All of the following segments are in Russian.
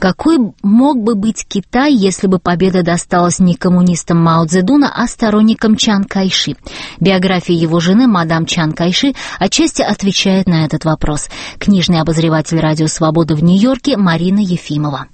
Какой мог бы быть Китай, если бы победа досталась не коммунистам Мао Цзэдуна, а сторонникам Чан Кайши? Биография его жены, мадам Чан Кайши, отчасти отвечает на этот вопрос. Книжный обозреватель «Радио Свобода» в Нью-Йорке Марина Ефимова.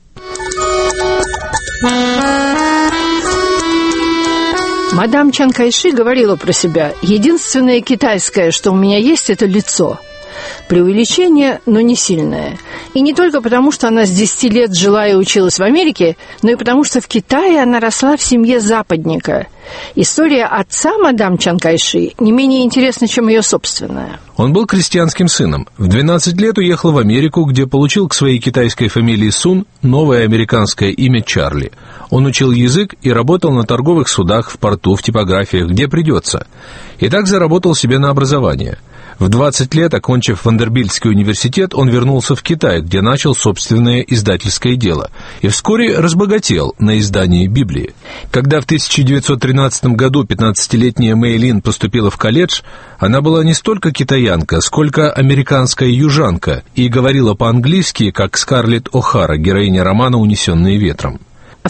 Мадам Чан Кайши говорила про себя: «Единственное китайское, что у меня есть, это лицо». Преувеличение, но не сильное. И не только потому, что она с 10 лет жила и училась в Америке, но и потому, что в Китае она росла в семье западника. История отца мадам Чан Кайши не менее интересна, чем ее собственная. Он был крестьянским сыном. В 12 лет уехал в Америку, где получил к своей китайской фамилии Сун новое американское имя Чарли. Он учил язык и работал на торговых судах, в порту, в типографиях, где придется. И так заработал себе на образование. В 20 лет, окончив Вандербильтский университет, он вернулся в Китай, где начал собственное издательское дело, и вскоре разбогател на издании Библии. Когда в 1913 году 15-летняя Мэйлин поступила в колледж, она была не столько китаянка, сколько американская южанка, и говорила по-английски, как Скарлетт О'Хара, героиня романа «Унесенные ветром». В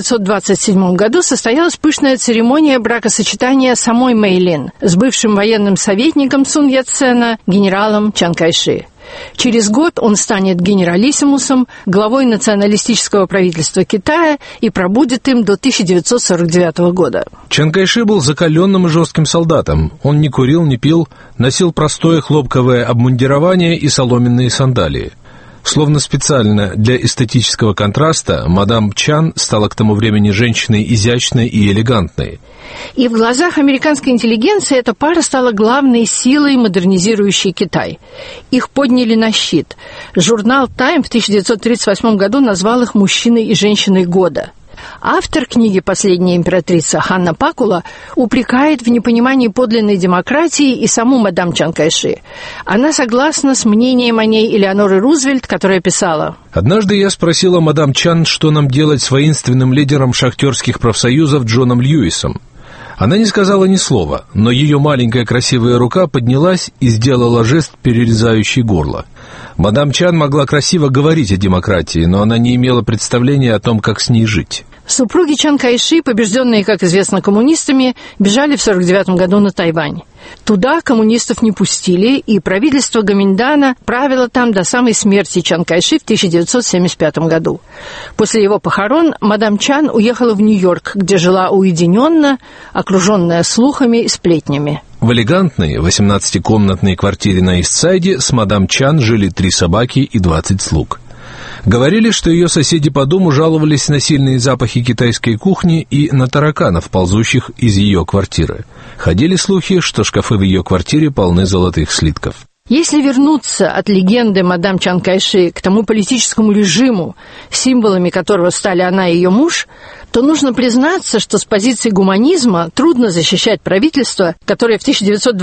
1927 году состоялась пышная церемония бракосочетания самой Мэйлин с бывшим военным советником Сун Яцена, генералом Чан Кайши. Через год он станет генералиссимусом, главой националистического правительства Китая и пробудет им до 1949 года. Чан Кайши был закаленным и жестким солдатом. Он не курил, не пил, носил простое хлопковое обмундирование и соломенные сандалии. Словно специально для эстетического контраста, мадам Чан стала к тому времени женщиной изящной и элегантной. И в глазах американской интеллигенции эта пара стала главной силой, модернизирующей Китай. Их подняли на щит. Журнал «Тайм» в 1938 году назвал их «мужчиной и женщиной года». Автор книги «Последняя императрица» Ханна Пакула упрекает в непонимании подлинной демократии и саму мадам Чан Кайши. Она согласна с мнением о ней Элеоноры Рузвельт, которая писала: «Однажды я спросила мадам Чан, что нам делать с воинственным лидером шахтерских профсоюзов Джоном Льюисом. Она не сказала ни слова, но ее маленькая красивая рука поднялась и сделала жест, перерезающий горло. Мадам Чан могла красиво говорить о демократии, но она не имела представления о том, как с ней жить». Супруги Чан Кайши, побежденные, как известно, коммунистами, бежали в 1949 году на Тайвань. Туда коммунистов не пустили, и правительство Гоминьдана правило там до самой смерти Чан Кайши в 1975 году. После его похорон мадам Чан уехала в Нью-Йорк, где жила уединенно, окруженная слухами и сплетнями. В элегантной 18-комнатной квартире на Ист-Сайде с мадам Чан жили 3 собаки и 20 слуг. Говорили, что ее соседи по дому жаловались на сильные запахи китайской кухни и на тараканов, ползущих из ее квартиры. Ходили слухи, что шкафы в ее квартире полны золотых слитков. Если вернуться от легенды мадам Чан Кайши к тому политическому режиму, символами которого стали она и ее муж, то нужно признаться, что с позиции гуманизма трудно защищать правительство, которое в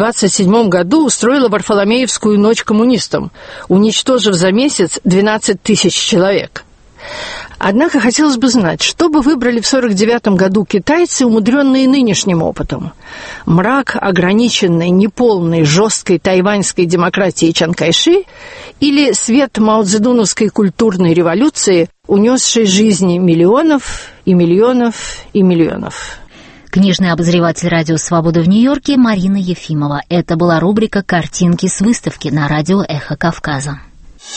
1927 году устроило Варфоломеевскую ночь коммунистам, уничтожив за месяц 12 тысяч человек. Однако хотелось бы знать, что бы выбрали в 1949 году китайцы, умудренные нынешним опытом. Мрак ограниченной, неполной, жесткой тайваньской демократии Чан Кайши или свет маоцзэдуновской культурной революции, унесшей жизни миллионов и миллионов и миллионов. Книжный обозреватель «Радио Свобода» в Нью-Йорке Марина Ефимова. Это была рубрика «Картинки с выставки» на радио «Эхо Кавказа».